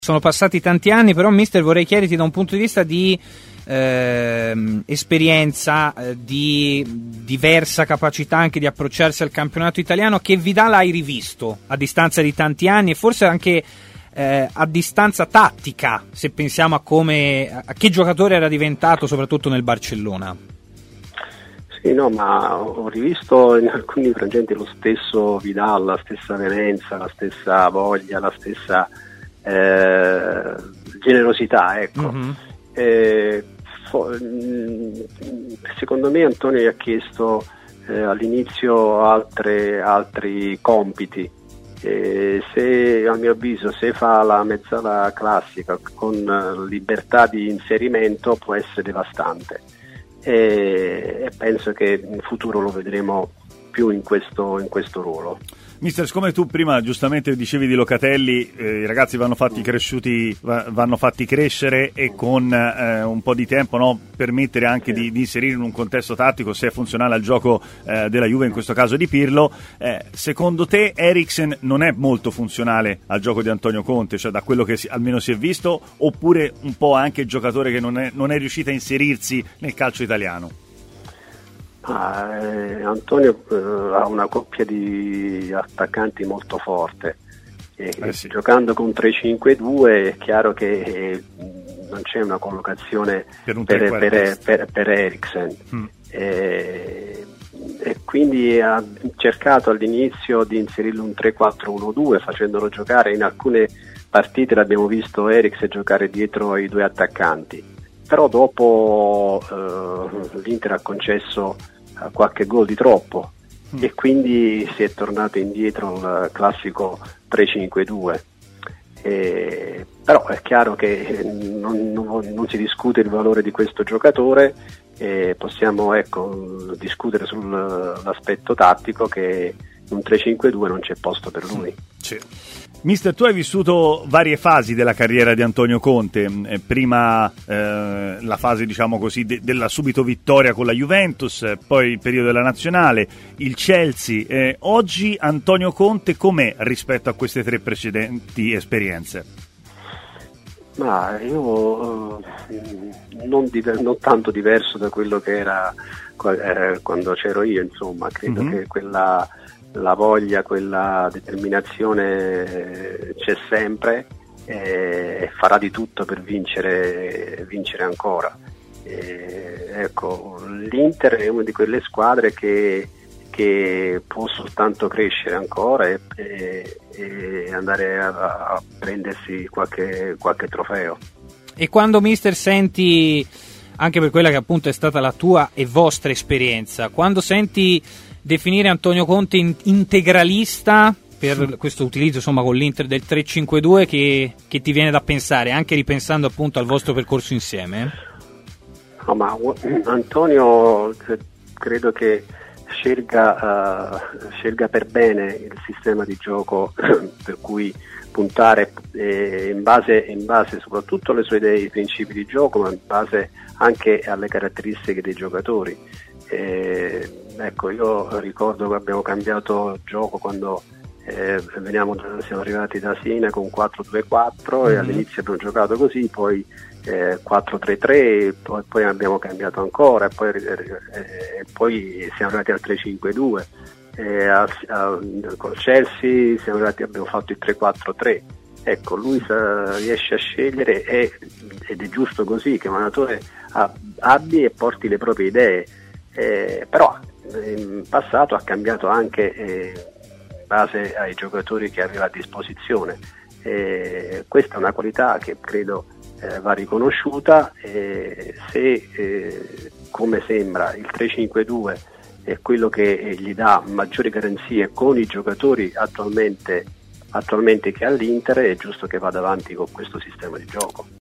Sono passati tanti anni, però mister vorrei chiederti da un punto di vista di esperienza, di diversa capacità anche di approcciarsi al campionato italiano, che Vidal hai rivisto a distanza di tanti anni e forse anche a distanza tattica, se pensiamo a che giocatore era diventato soprattutto nel Barcellona. Sì, no, ma ho rivisto in alcuni frangenti lo stesso Vidal, la stessa veemenza, la stessa voglia, la stessa generosità, ecco. Mm-hmm. Secondo me Antonio gli ha chiesto all'inizio altri compiti, se a mio avviso se fa la mezzala classica con libertà di inserimento può essere devastante, e penso che in futuro lo vedremo più in questo ruolo. Mister, siccome tu prima giustamente dicevi di Locatelli, i ragazzi vanno fatti crescere e con un po' di tempo, no, permettere anche di inserire in un contesto tattico, se è funzionale al gioco della Juve, in questo caso di Pirlo. Secondo te Eriksen non è molto funzionale al gioco di Antonio Conte, cioè da quello che almeno si è visto, oppure un po' anche il giocatore che non è riuscito a inserirsi nel calcio italiano? Antonio ha una coppia di attaccanti molto forte, sì. Giocando con 3-5-2 è chiaro che non c'è una collocazione per Eriksen, e quindi ha cercato all'inizio di inserirlo un 3-4-1-2 facendolo giocare. In alcune partite l'abbiamo visto Eriksen giocare dietro ai due attaccanti, però dopo l'Inter ha concesso qualche gol di troppo e quindi si è tornato indietro al classico 3-5-2, però è chiaro che non si discute il valore di questo giocatore, possiamo discutere sull'aspetto tattico, che in un 3-5-2 non c'è posto per lui. Sì. Mister, tu hai vissuto varie fasi della carriera di Antonio Conte, prima la fase, diciamo così, della subito vittoria con la Juventus, poi il periodo della nazionale, il Chelsea. Oggi Antonio Conte com'è rispetto a queste tre precedenti esperienze? Ma io non tanto diverso da quello che era quando c'ero io, insomma, credo che la voglia, quella determinazione c'è sempre, e farà di tutto per vincere ancora. Ecco, l'Inter è una di quelle squadre che può soltanto crescere ancora e andare a prendersi qualche trofeo. E quando mister senti, anche per quella che appunto è stata la tua e vostra esperienza, quando senti definire Antonio Conte integralista per questo utilizzo, insomma, con l'Inter del 3-5-2, che ti viene da pensare, anche ripensando appunto al vostro percorso insieme? No, ma Antonio credo che scelga per bene il sistema di gioco per cui puntare, in base soprattutto alle sue idee, ai principi di gioco, ma in base anche alle caratteristiche dei giocatori. Ecco, io ricordo che abbiamo cambiato gioco quando siamo arrivati da Siena con 4-2-4 e all'inizio abbiamo giocato così, poi 4-3-3, poi abbiamo cambiato ancora, e poi siamo arrivati al 3-5-2, col Chelsea abbiamo fatto il 3-4-3. Ecco, lui riesce a scegliere ed è giusto così, che un allenatore abbia e porti le proprie idee. Però in passato ha cambiato anche in base ai giocatori che aveva a disposizione, questa è una qualità che credo va riconosciuta, se come sembra il 3-5-2 è quello che gli dà maggiori garanzie con i giocatori attualmente che ha l'Inter, è giusto che vada avanti con questo sistema di gioco.